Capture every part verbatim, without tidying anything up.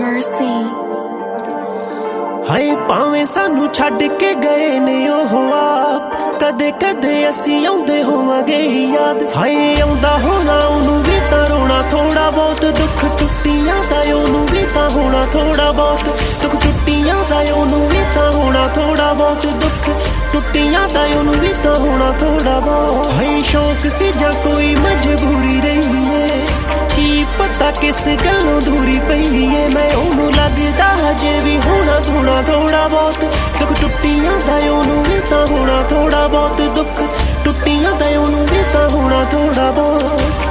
mercy. हाय भावें सानू छड्ड के गए ने ओह आप, कदे कदे असीं आउंदे होवांगे याद। हाय आउंदा होना ओनू भी तां रोना थोड़ा बहुत, दुख टुट्टियां दा ओनू भी तां होना थोड़ा बहुत, दुख टुट्टियां दा ओनू भी तां होना थोड़ा बहुत, दुख टुट्टियां दा ओनू भी तां होना थोड़ा बहुत। हाय शौक सी जां कोई मजबूरी रही है, की पता किस गल्लों दूरी पई है। मैं ओनू लगदा हजे भी होना सोना थोड़ा बहुत, दुख टुट्टियां दा ओनू भी तां होना थोड़ा बहुत, दुख टुट्टियां दा ओनू भी तां होना थोड़ा बहुत।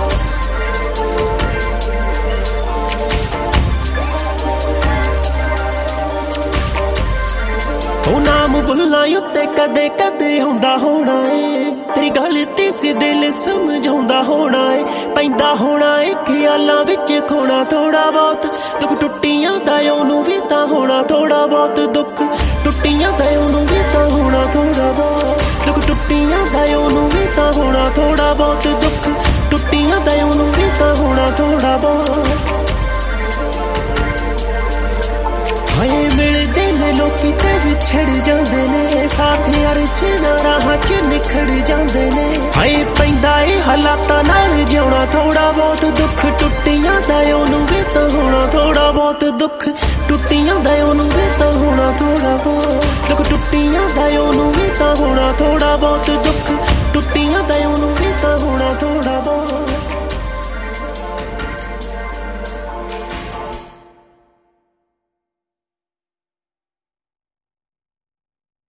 ओ नाम बुल्लां उत्ते कदे कदे हुंदा होना है, तेरी गलती सी दिल समझाउंदा होना है, पैंदा होना है ख्यालां विच खोना थोड़ा बहुत, दुख टुट्टियां दा ओनू भी तां होना थोड़ा बहुत, दुख टुट्टियां दा ओनू भी तां होना थोड़ा बहुत, दुख टुट्टियां दा ओनू भी तां होना थोड़ा बहुत, दुख टुट्टियां दा ओनू भी तां होना थोड़ा बहुत। हाय मिलदे ने लोकी ते विछड़ जांदे ने, साथ यार च राह च निखड़ जांदे ने। हाय पैंदा ए हालातां नाल जिउणा थोड़ा बहुत, दुख टुट्टियां दा ओनू भी तां होना थोड़ा बहुत, दुख टुट्टियां दा ओनू भी तां होना थोड़ा बहुत, दुख टुट्टियां दा ओनू भी तां होना थोड़ा बहुत, दुख